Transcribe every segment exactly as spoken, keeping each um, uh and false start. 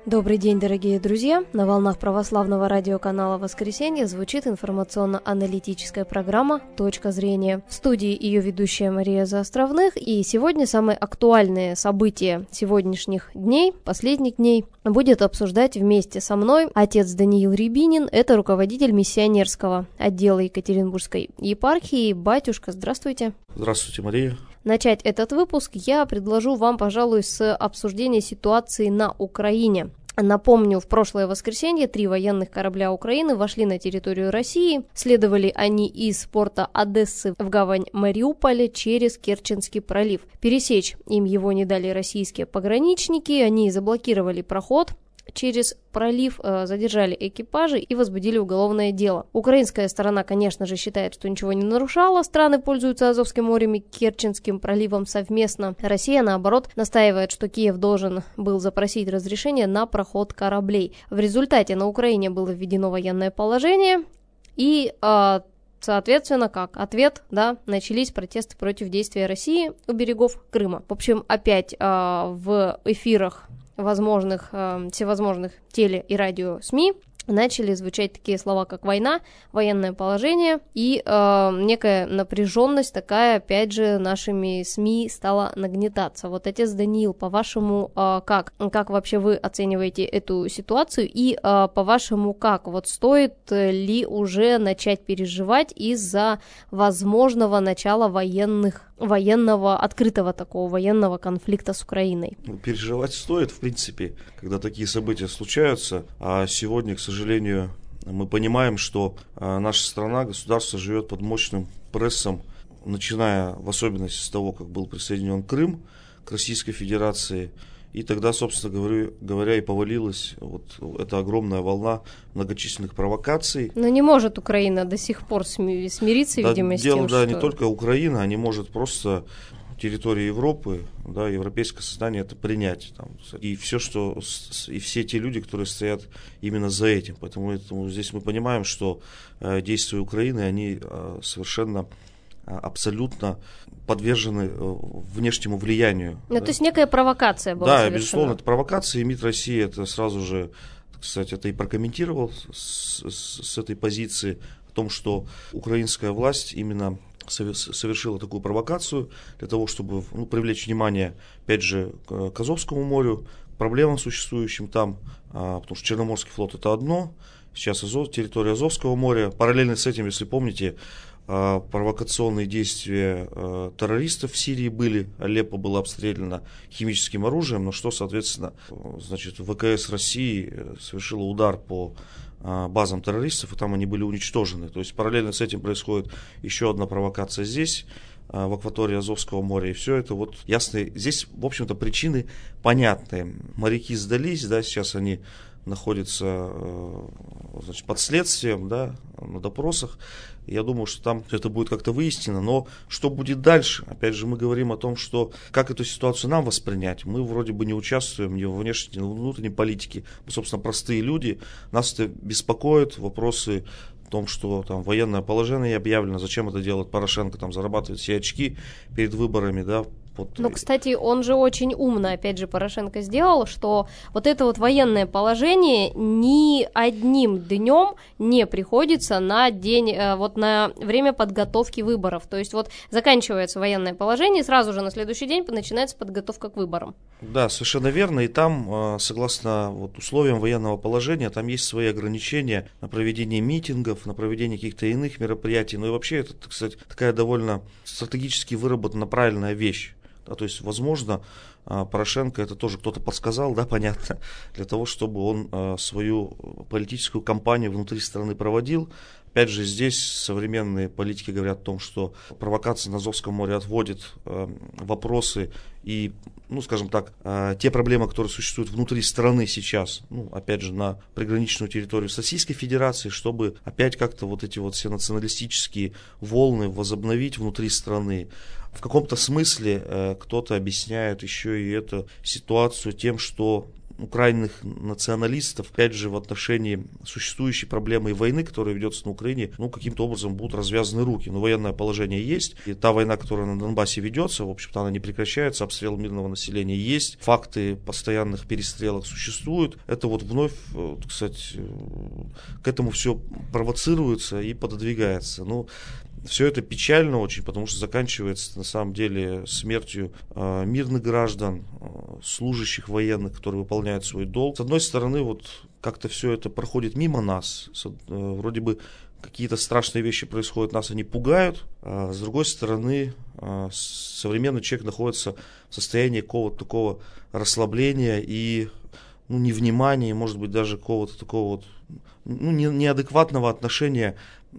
Добрый день, дорогие друзья! На волнах православного радиоканала «Воскресенье» звучит информационно-аналитическая программа «Точка зрения». В студии ее ведущая Мария Заостровных, и сегодня самые актуальные события сегодняшних дней, последних дней, будет обсуждать вместе со мной отец Даниил Рябинин, это руководитель миссионерского отдела Екатеринбургской епархии. Батюшка, здравствуйте! Здравствуйте, Мария! Начать этот выпуск я предложу вам, пожалуй, с обсуждения ситуации на Украине. Напомню, в прошлое воскресенье три военных корабля Украины вошли на территорию России. Следовали они из порта Одессы в гавань Мариуполя через Керченский пролив. Пересечь им его не дали российские пограничники, они заблокировали проход через пролив, задержали экипажи и возбудили уголовное дело. Украинская сторона, конечно же, считает, что ничего не нарушала. Страны пользуются Азовским морем и Керченским проливом совместно. Россия, наоборот, настаивает, что Киев должен был запросить разрешение на проход кораблей. В результате на Украине было введено военное положение и... Э, Соответственно, как ответ, да, начались протесты против действия России у берегов Крыма. В общем, опять э, в эфирах возможных, э, всевозможных теле- и радио-СМИ начали звучать такие слова, как война, военное положение и э, некая напряженность такая, опять же, нашими СМИ стала нагнетаться. Вот, отец Даниил, по-вашему, э, как? Как вообще вы оцениваете эту ситуацию? И э, по-вашему, как? Вот стоит ли уже начать переживать из-за возможного начала военных военного, открытого такого военного конфликта с Украиной? Переживать стоит, в принципе, когда такие события случаются, а сегодня, к сожалению, мы понимаем, что наша страна, государство живет под мощным прессом, начиная в особенности с того, как был присоединен Крым к Российской Федерации, и тогда, собственно говоря, говоря и повалилась вот эта огромная волна многочисленных провокаций. Но не может Украина до сих пор смириться, да, видимо, с дело, тем, да, что... не только Украина, а не может просто территория Европы, да, европейское сознание это принять. Там, и все, что, и все те люди, которые стоят именно за этим. Поэтому, поэтому здесь мы понимаем, что э, действия Украины, они э, совершенно абсолютно подвержены внешнему влиянию. Ну, да. То есть некая провокация была Да, совершена. безусловно, это провокация, и МИД России это сразу же, кстати, это и прокомментировал с, с, с этой позиции, о том, что украинская власть именно совершила такую провокацию для того, чтобы ну, привлечь внимание, опять же, к Азовскому морю, к проблемам, существующим там, потому что Черноморский флот это одно, сейчас Азов, территория Азовского моря. Параллельно с этим, если помните, провокационные действия террористов в Сирии были, Алеппо было обстреляно химическим оружием, но что, соответственно, значит, ВКС России совершила удар по базам террористов, и там они были уничтожены. То есть параллельно с этим происходит еще одна провокация здесь, в акватории Азовского моря, и все это вот ясно. Здесь, в общем-то, причины понятные. Моряки сдались, да, сейчас они находятся, значит, под следствием, да, на допросах. Я думаю, что там это будет как-то выяснено. Но что будет дальше? Опять же, мы говорим о том, что как эту ситуацию нам воспринять. Мы вроде бы не участвуем ни во внешней, ни во внутренней политике. Мы, собственно, простые люди. Нас это беспокоит. Вопросы о том, что там военное положение объявлено, зачем это делает Порошенко, там зарабатывает все очки перед выборами, да. Вот. Ну, кстати, он же очень умно, опять же, Порошенко сделал, что вот это вот военное положение ни одним днем не приходится на день, вот на время подготовки выборов. То есть вот заканчивается военное положение, сразу же на следующий день начинается подготовка к выборам. Да, совершенно верно. И там, согласно вот условиям военного положения, там есть свои ограничения на проведение митингов, на проведение каких-то иных мероприятий. Ну и вообще это, кстати, такая довольно стратегически выработана правильная вещь. Да, то есть, возможно, Порошенко, это тоже кто-то подсказал, да, понятно, для того, чтобы он свою политическую кампанию внутри страны проводил. Опять же, здесь современные политики говорят о том, что провокация на Азовском море отводит э, вопросы и, ну, скажем так, э, те проблемы, которые существуют внутри страны сейчас, ну, опять же, на приграничную территорию с Российской Федерацией, чтобы опять как-то вот эти вот все националистические волны возобновить внутри страны. В каком-то смысле э, кто-то объясняет еще и эту ситуацию тем, что у крайних националистов, опять же, в отношении существующей проблемы войны, которая ведется на Украине, ну, каким-то образом будут развязаны руки. Но военное положение есть, и та война, которая на Донбассе ведется, в общем-то, она не прекращается, обстрел мирного населения есть, факты постоянных перестрелок существуют. Это вот вновь, кстати, к этому все провоцируется и пододвигается. Ну, все это печально очень, потому что заканчивается на самом деле смертью э, мирных граждан, э, служащих военных, которые выполняют свой долг. С одной стороны, вот как-то все это проходит мимо нас, с, э, вроде бы какие-то страшные вещи происходят, нас они пугают, а с другой стороны, э, современный человек находится в состоянии какого-то такого расслабления и ну, невнимания, может быть, даже какого-то такого вот ну, не, неадекватного отношения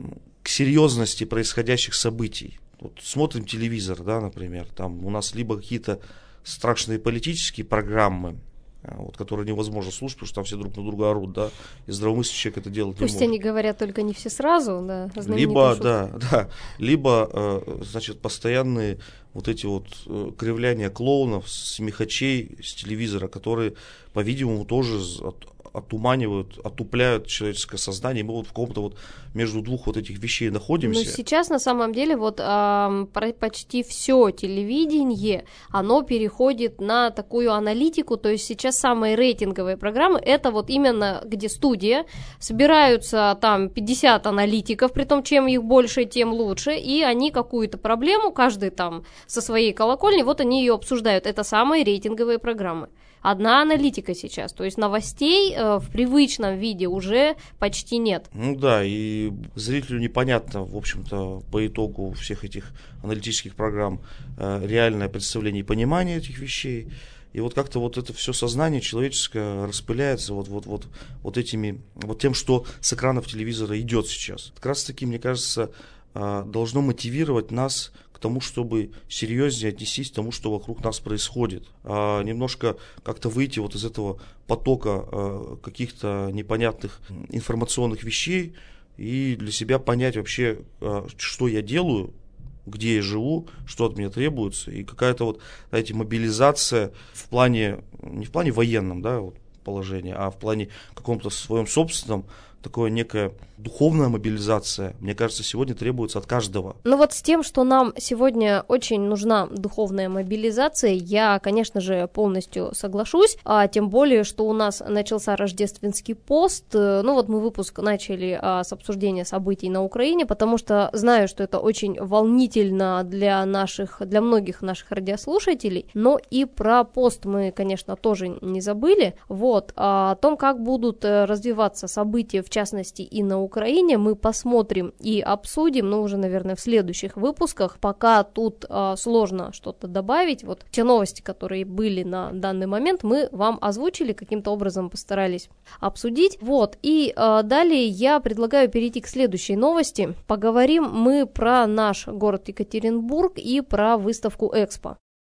к серьезности происходящих событий. Вот смотрим телевизор, да, например, там у нас либо какие-то страшные политические программы, вот, которые невозможно слушать, потому что там все друг на друга орут, да, и здравомыслящий человек это делать Пусть не может. они говорят только не все сразу, да, Либо, да, да, либо, значит, постоянные вот эти вот кривляния клоунов, смехачей с телевизора, которые, по-видимому, тоже от, отуманивают, отупляют человеческое сознание. Мы вот в каком-то вот между двух вот этих вещей находимся. Но сейчас на самом деле вот э, почти все телевидение, оно переходит на такую аналитику, то есть сейчас самые рейтинговые программы, это вот именно где студия, собираются там пятьдесят аналитиков, при том, чем их больше, тем лучше, и они какую-то проблему, каждый там со своей колокольни, вот они ее обсуждают. Это самые рейтинговые программы. Одна аналитика сейчас, то есть новостей э, в привычном виде уже почти нет. Ну да, и зрителю непонятно, в общем-то, по итогу всех этих аналитических программ э, реальное представление и понимание этих вещей. И вот как-то вот это все сознание человеческое распыляется вот, вот, вот, вот этими, вот тем, что с экранов телевизора идет сейчас. Как раз таки, мне кажется, э, должно мотивировать нас к тому, чтобы серьезнее отнестись к тому, что вокруг нас происходит. А немножко как-то выйти вот из этого потока а, каких-то непонятных информационных вещей и для себя понять вообще, а, что я делаю, где я живу, что от меня требуется, и какая-то вот, знаете, мобилизация в плане, не в плане военном, да, вот, положения, а в плане каком-то своем собственном, такое некая духовная мобилизация, мне кажется, сегодня требуется от каждого. Ну вот с тем, что нам сегодня очень нужна духовная мобилизация, я, конечно же, полностью соглашусь, а тем более, что у нас начался рождественский пост, ну вот мы выпуск начали а, с обсуждения событий на Украине, потому что знаю, что это очень волнительно для наших, для многих наших радиослушателей, но и про пост мы, конечно, тоже не забыли, вот, а о том, как будут развиваться события, в частности, и на Украине, мы посмотрим и обсудим, но уже, наверное, в следующих выпусках. Пока тут э, сложно что-то добавить. Вот те новости, которые были на данный момент, мы вам озвучили, каким-то образом постарались обсудить. Вот, и э, далее я предлагаю перейти к следующей новости. Поговорим мы про наш город Екатеринбург и про выставку Экспо.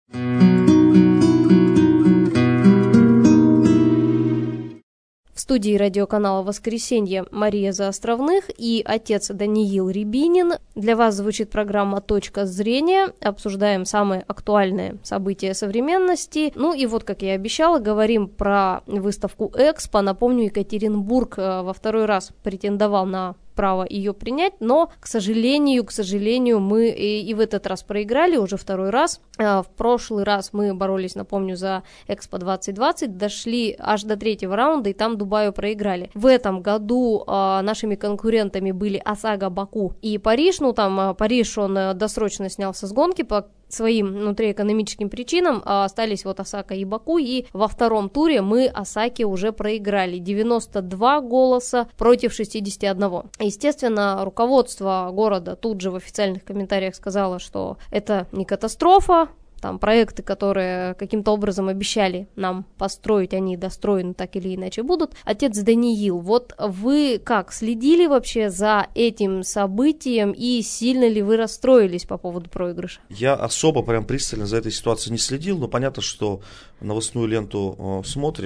В студии радиоканала «Воскресенье» Мария Заостровных и отец Даниил Рябинин. Для вас звучит программа «Точка зрения». Обсуждаем самые актуальные события современности. Ну и вот, как я и обещала, говорим про выставку «Экспо». Напомню, Екатеринбург во второй раз претендовал на право ее принять, но, к сожалению, к сожалению, мы и, и в этот раз проиграли, уже второй раз. В прошлый раз мы боролись, напомню, за Экспо двадцать двадцать, дошли аж до третьего раунда, и там Дубаю проиграли. В этом году а, нашими конкурентами были ОСАГО, Баку и Париж. Ну, там а, Париж, он а, досрочно снялся с гонки по своим внутриэкономическим причинам, а остались вот Осака и Баку, и во втором туре мы Осаке уже проиграли, девяносто два голоса против шестьдесят один. Естественно, руководство города тут же в официальных комментариях сказало, что это не катастрофа, там проекты, которые каким-то образом обещали нам построить, они достроены так или иначе будут. Отец Даниил, вот вы как, следили вообще за этим событием и сильно ли вы расстроились по поводу проигрыша? Я особо прям пристально за этой ситуацией не следил, но понятно, что новостную ленту э, смотришь,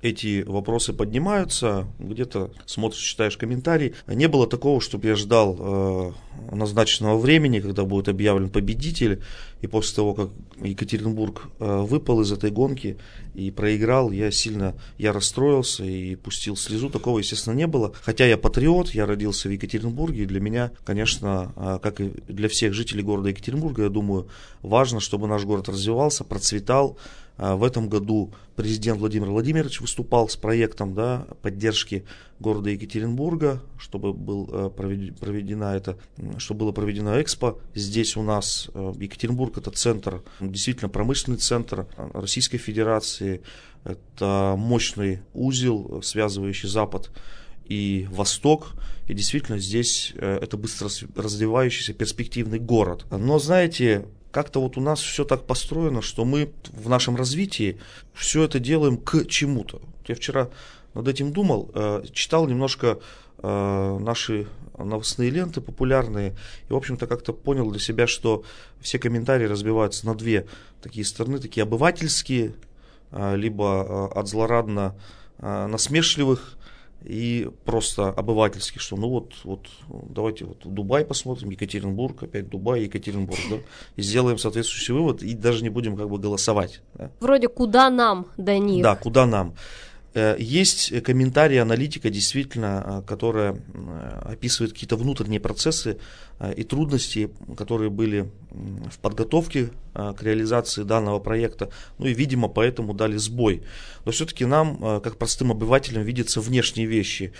эти вопросы поднимаются, где-то смотришь, читаешь комментарии. Не было такого, чтобы я ждал э, назначенного времени, когда будет объявлен победитель, и после того, как Екатеринбург э, выпал из этой гонки и проиграл, я сильно я расстроился и пустил слезу. Такого, естественно, не было. Хотя я патриот, я родился в Екатеринбурге, и для меня, конечно, э, как и для всех жителей города Екатеринбурга, я думаю, важно, чтобы наш город развивался, процветал. В этом году президент Владимир Владимирович выступал с проектом, да, поддержки города Екатеринбурга, чтобы был проведена это, чтобы было проведено Экспо. Здесь у нас Екатеринбург — это центр, действительно промышленный центр Российской Федерации, это мощный узел, связывающий Запад и Восток, и действительно здесь это быстро развивающийся перспективный город. Но знаете, как-то вот у нас все так построено, что мы в нашем развитии все это делаем к чему-то. Я вчера над этим думал, читал немножко наши новостные ленты популярные, и, в общем-то, как-то понял для себя, что все комментарии разбиваются на две такие стороны, такие обывательские, либо от злорадно насмешливых, и просто обывательских, что ну вот, вот давайте вот Дубай посмотрим, Екатеринбург, опять Дубай, Екатеринбург, да, и сделаем соответствующий вывод, и даже не будем как бы голосовать. Да. Вроде куда нам до них? Да, куда нам. Есть комментарии аналитика, действительно, которая описывает какие-то внутренние процессы и трудности, которые были в подготовке к реализации данного проекта, ну и, видимо, поэтому дали сбой. Но все-таки нам, как простым обывателям, видятся внешние вещи.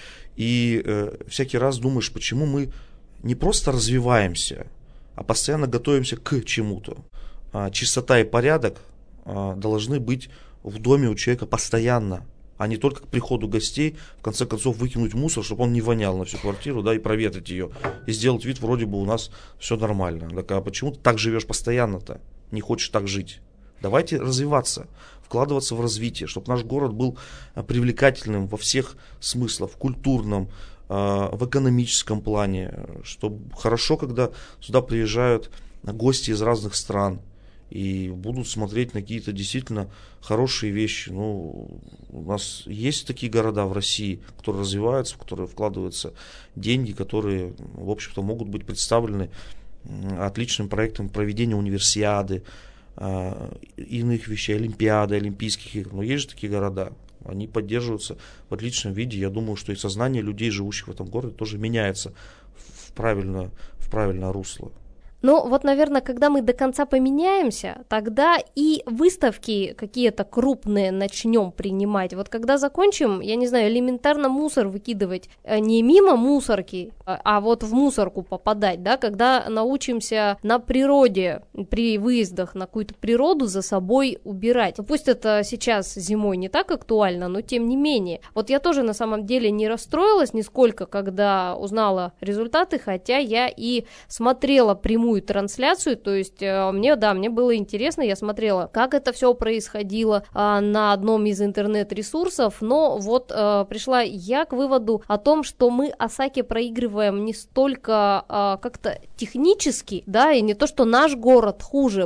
И всякий раз думаешь, почему мы не просто развиваемся, а постоянно готовимся к чему-то. Чистота и порядок должны быть в доме у человека постоянно, а не только к приходу гостей, в конце концов, выкинуть мусор, чтобы он не вонял на всю квартиру, да, и проветрить ее, и сделать вид, вроде бы у нас все нормально. Так, а почему ты так живешь постоянно-то? Не хочешь так жить? Давайте развиваться, вкладываться в развитие, чтобы наш город был привлекательным во всех смыслах, в культурном, в экономическом плане, чтобы хорошо, когда сюда приезжают гости из разных стран, и будут смотреть на какие-то действительно хорошие вещи. Ну, у нас есть такие города в России, которые развиваются, в которые вкладываются деньги, которые, в общем-то, могут быть представлены отличным проектом проведения универсиады, иных вещей, олимпиады, олимпийских игр. Но есть же такие города, они поддерживаются в отличном виде. Я думаю, что и сознание людей, живущих в этом городе, тоже меняется в правильное, в правильное русло. Ну, вот, наверное, когда мы до конца поменяемся, тогда и выставки какие-то крупные начнем принимать. Вот когда закончим, я не знаю, элементарно мусор выкидывать не мимо мусорки, а вот в мусорку попадать, да, когда научимся на природе, при выездах на какую-то природу за собой убирать. Ну, пусть это сейчас зимой не так актуально, но тем не менее. Вот я тоже на самом деле не расстроилась нисколько, когда узнала результаты, хотя я и смотрела прямую трансляцию, то есть мне, да, мне было интересно, я смотрела, как это все происходило а, на одном из интернет-ресурсов, но вот а, пришла я к выводу о том, что мы Осаки проигрываем не столько а, как-то технически, да, и не то, что наш город хуже,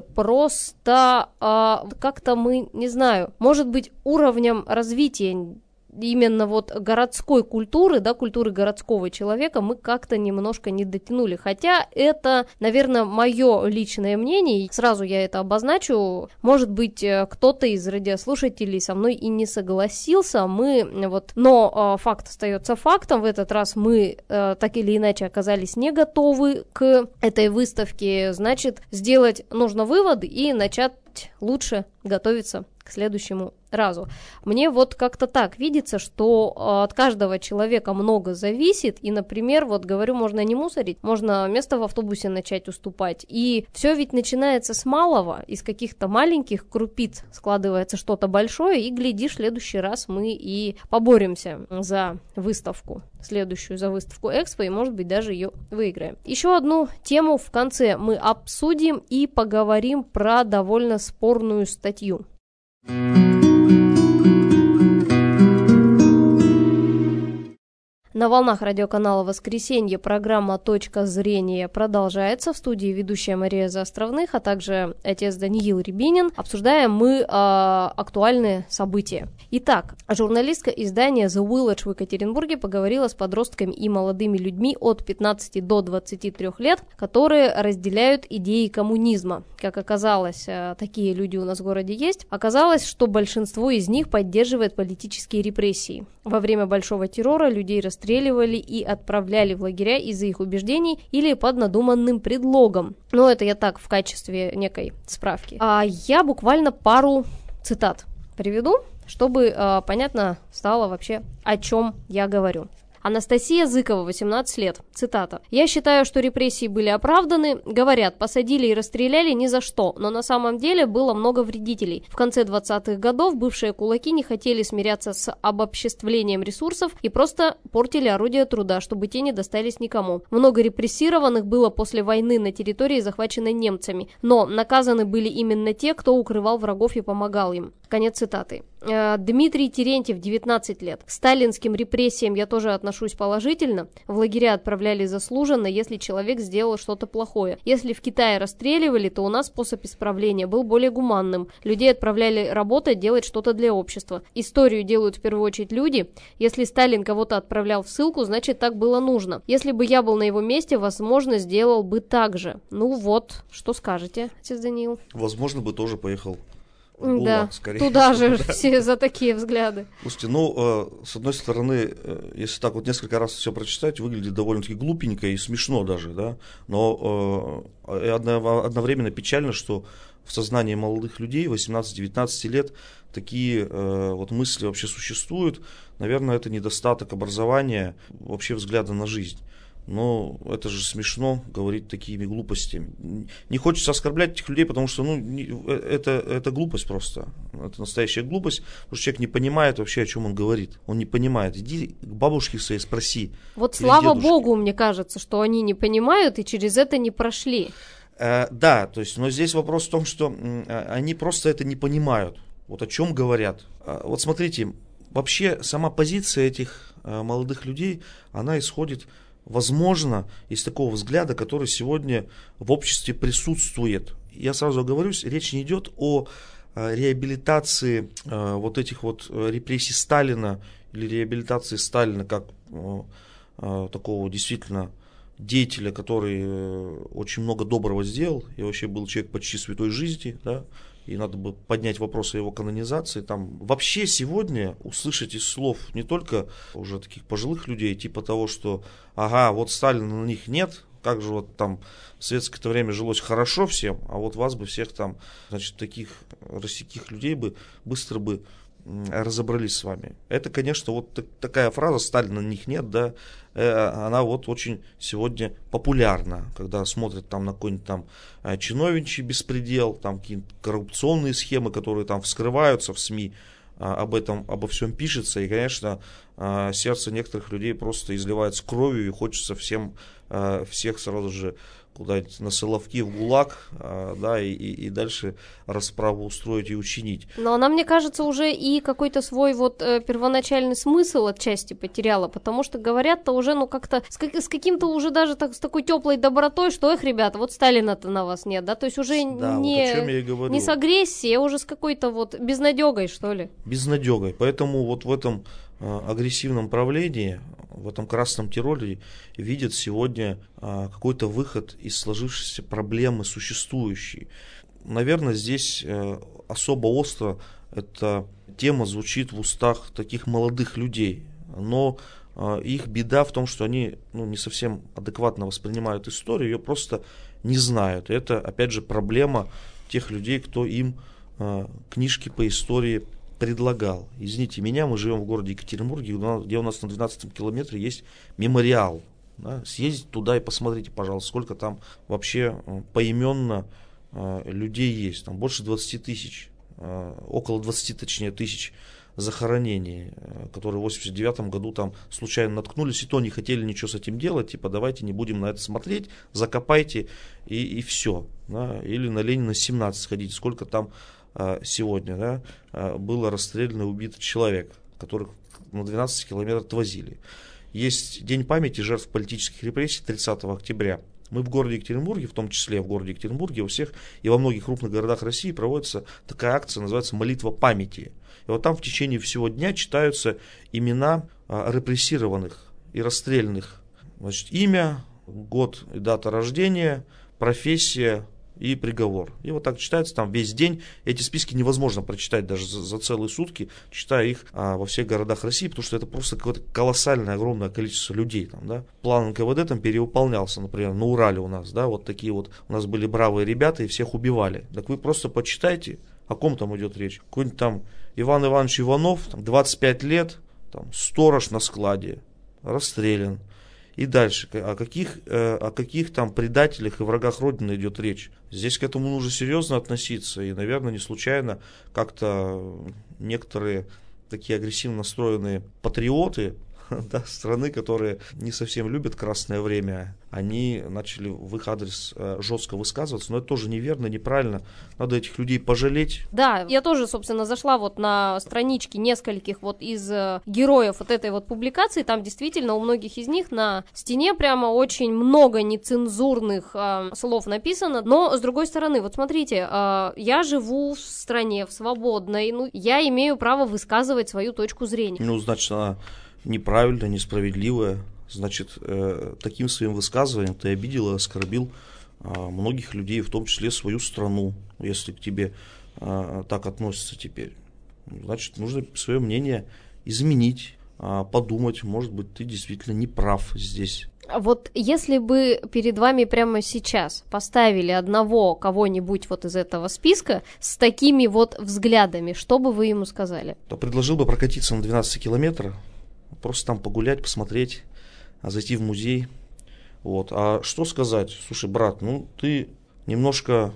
просто а, как-то мы, не знаю, может быть, уровнем развития именно вот городской культуры, да, культуры городского человека мы как-то немножко не дотянули. Хотя это, наверное, мое личное мнение, и сразу я это обозначу. Может быть, кто-то из радиослушателей со мной и не согласился, мы вот, но э, факт остается фактом. В этот раз мы э, так или иначе оказались не готовы к этой выставке. Значит, сделать нужно выводы и начать лучше готовиться к следующему разу. Мне вот как-то так видится, что от каждого человека много зависит, и, например, вот говорю, можно не мусорить, можно место в автобусе начать уступать, и все ведь начинается с малого, из каких-то маленьких крупиц складывается что-то большое, и, глядишь, в следующий раз мы и поборемся за выставку, следующую за выставку Экспо, и, может быть, даже ее выиграем. Еще одну тему в конце мы обсудим и поговорим про довольно спорную статью. На волнах радиоканала «Воскресенье» программа «Точка зрения» продолжается. В студии ведущая Мария Заостровных, а также отец Даниил Рябинин. Обсуждаем мы э, актуальные события. Итак, журналистка издания The Village в Екатеринбурге поговорила с подростками и молодыми людьми от пятнадцати до двадцати трёх лет, которые разделяют идеи коммунизма. Как оказалось, э, такие люди у нас в городе есть. Оказалось, что большинство из них поддерживает политические репрессии. Во время Большого террора людей расстреляли расстреливали и отправляли в лагеря из-за их убеждений или под надуманным предлогом. Но это я так в качестве некой справки. А я буквально пару цитат приведу, чтобы э, понятно стало вообще, о чем я говорю. Анастасия Зыкова, восемнадцать лет. Цитата. «Я считаю, что репрессии были оправданы. Говорят, посадили и расстреляли ни за что, но на самом деле было много вредителей. В конце двадцатых годов бывшие кулаки не хотели смиряться с обобществлением ресурсов и просто портили орудия труда, чтобы те не достались никому. Много репрессированных было после войны на территории, захваченной немцами, но наказаны были именно те, кто укрывал врагов и помогал им». Конец цитаты. Дмитрий Терентьев, девятнадцать лет. К сталинским репрессиям я тоже отношусь положительно. В лагеря отправляли заслуженно, если человек сделал что-то плохое. Если в Китае расстреливали, то у нас способ исправления был более гуманным. Людей отправляли работать, делать что-то для общества. Историю делают в первую очередь люди. Если Сталин кого-то отправлял в ссылку, значит так было нужно. Если бы я был на его месте, возможно, сделал бы так же. Ну вот, что скажете, отец Даниил? Возможно, бы тоже поехал. Гулаг, да, скорее туда же все за такие взгляды. Слушайте, ну, э, с одной стороны, э, если так вот несколько раз все прочитать, выглядит довольно-таки глупенько и смешно даже, да, но э, одно, одновременно печально, что в сознании молодых людей восемнадцати-девятнадцати лет такие э, вот мысли вообще существуют. Наверное, это недостаток образования, вообще взгляда на жизнь. Но это же смешно говорить такими глупостями. Не хочется оскорблять этих людей, потому что ну, это, это глупость просто. Это настоящая глупость, потому что человек не понимает вообще, о чем он говорит. Он не понимает. Иди к бабушке своей спроси. Вот слава богу, мне кажется, что они не понимают и через это не прошли. Э, да, то есть, но здесь вопрос в том, что э, они просто это не понимают. Вот о чем говорят. Э, вот смотрите, вообще сама позиция этих э, молодых людей, она исходит... возможно, из такого взгляда, который сегодня в обществе присутствует. Я сразу оговорюсь, речь не идет о э, реабилитации э, вот этих вот репрессий Сталина или реабилитации Сталина как э, э, такого действительно деятеля, который э, очень много доброго сделал и вообще был человек почти святой жизни, да, и надо бы поднять вопрос о его канонизации. Там вообще сегодня услышать из слов не только уже таких пожилых людей, типа того, что ага, вот Сталина на них нет, как же вот там в советское время жилось хорошо всем, а вот вас бы всех там, значит, таких рассеких людей бы быстро бы разобрались с вами. Это, конечно, вот так, такая фраза «Сталина на них нет», да, э, она вот очень сегодня популярна, когда смотрят там на какой-нибудь там чиновничий беспредел, там какие-то коррупционные схемы, которые там вскрываются в СМИ, а, об этом, обо всем пишется, и, конечно, а, сердце некоторых людей просто изливается кровью, и хочется всем, а, всех сразу же куда-нибудь на Соловки, в ГУЛАГ, да, и, и, и дальше расправу устроить и учинить. Но она, мне кажется, уже и какой-то свой вот э, первоначальный смысл отчасти потеряла, потому что говорят-то уже, ну, как-то с, как, с каким-то уже даже так, с такой теплой добротой, что, эх, ребята, вот Сталина-то на вас нет, да, то есть уже да, не, вот не с агрессией, а уже с какой-то вот безнадегой, что ли. Безнадегой, поэтому вот в этом э, агрессивном правлении, в этом красном терроре видят сегодня а, какой-то выход из сложившейся проблемы существующей. Наверное, здесь а, особо остро эта тема звучит в устах таких молодых людей, но а, их беда в том, что они ну, не совсем адекватно воспринимают историю, ее просто не знают. Это, опять же, проблема тех людей, кто им а, книжки по истории предлагал. Извините меня, мы живем в городе Екатеринбурге, где у нас на двенадцатом километре есть мемориал. Да? Съездите туда и посмотрите, пожалуйста, сколько там вообще поименно э, людей есть. Там больше двадцати тысяч, э, около двадцати, точнее, тысяч захоронений, э, которые в восемьдесят девятом году там случайно наткнулись, и то не хотели ничего с этим делать, типа давайте не будем на это смотреть, закопайте и, и все. Да? Или на Ленина семнадцать сходите, сколько там сегодня, да, было расстрелян и убит человек, которых на двенадцать километров возили. есть День памяти жертв политических репрессий тридцатого октября. Мы в городе Екатеринбурге, в том числе в городе Екатеринбурге, у всех и во многих крупных городах России проводится такая акция, называется «Молитва памяти». И вот там в течение всего дня читаются имена а, репрессированных и расстрелянных. Значит, имя, год и дата рождения, профессия и приговор. И вот так читается там весь день. Эти списки невозможно прочитать даже за, за целые сутки, читая их а, во всех городах России, потому что это просто какое-то колоссальное, огромное количество людей. Там, да. План эн ка вэ дэ там перевыполнялся, например, на Урале у нас, да, вот такие вот, у нас были бравые ребята и всех убивали. Так вы просто почитайте, о ком там идет речь. Какой-нибудь там Иван Иванович Иванов, там, двадцать пять лет, там, сторож на складе, расстрелян. И дальше, о каких, о каких там предателях и врагах Родины идет речь. Здесь к этому нужно серьезно относиться. И, наверное, не случайно как-то некоторые такие агрессивно настроенные патриоты, да, страны, которые не совсем любят красное время, они начали в их адрес э, жестко высказываться, но это тоже неверно, неправильно. Надо этих людей пожалеть. Да, я тоже, собственно, зашла вот на странички нескольких вот из э, героев вот этой вот публикации, там действительно у многих из них на стене прямо очень много нецензурных э, слов написано, но с другой стороны, вот смотрите, э, я живу в стране, в свободной, ну, я имею право высказывать свою точку зрения. Ну, значит, она неправильная, несправедливая. Значит, э, таким своим высказыванием ты обидел и оскорбил э, многих людей, в том числе свою страну, если к тебе э, так относятся теперь. Значит, нужно свое мнение изменить, э, подумать, может быть, ты действительно не прав здесь. Вот если бы перед вами прямо сейчас поставили одного кого-нибудь вот из этого списка с такими вот взглядами, что бы вы ему сказали? То предложил бы прокатиться на двенадцать километров, просто там погулять, посмотреть, зайти в музей. Вот. А что сказать? Слушай, брат, ну ты немножко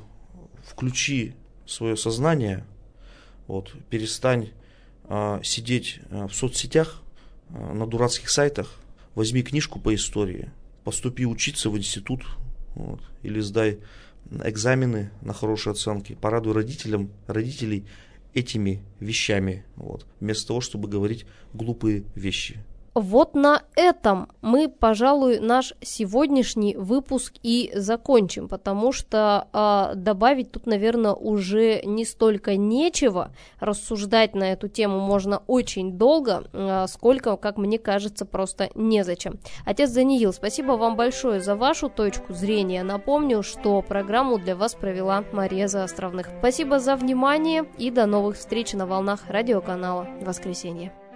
включи свое сознание, вот, перестань а, сидеть а, в соцсетях, а, на дурацких сайтах, возьми книжку по истории, поступи учиться в институт, вот, или сдай экзамены на хорошие оценки, порадуй родителям, родителей этими вещами, вот, вместо того, чтобы говорить глупые вещи. Вот на этом мы, пожалуй, наш сегодняшний выпуск и закончим, потому что э, добавить тут, наверное, уже не столько нечего, рассуждать на эту тему можно очень долго, э, сколько, как мне кажется, просто незачем. Отец Даниил, спасибо вам большое за вашу точку зрения. Напомню, что программу для вас провела Мария Заостровных. Спасибо за внимание и до новых встреч на волнах радиоканала «Воскресенье».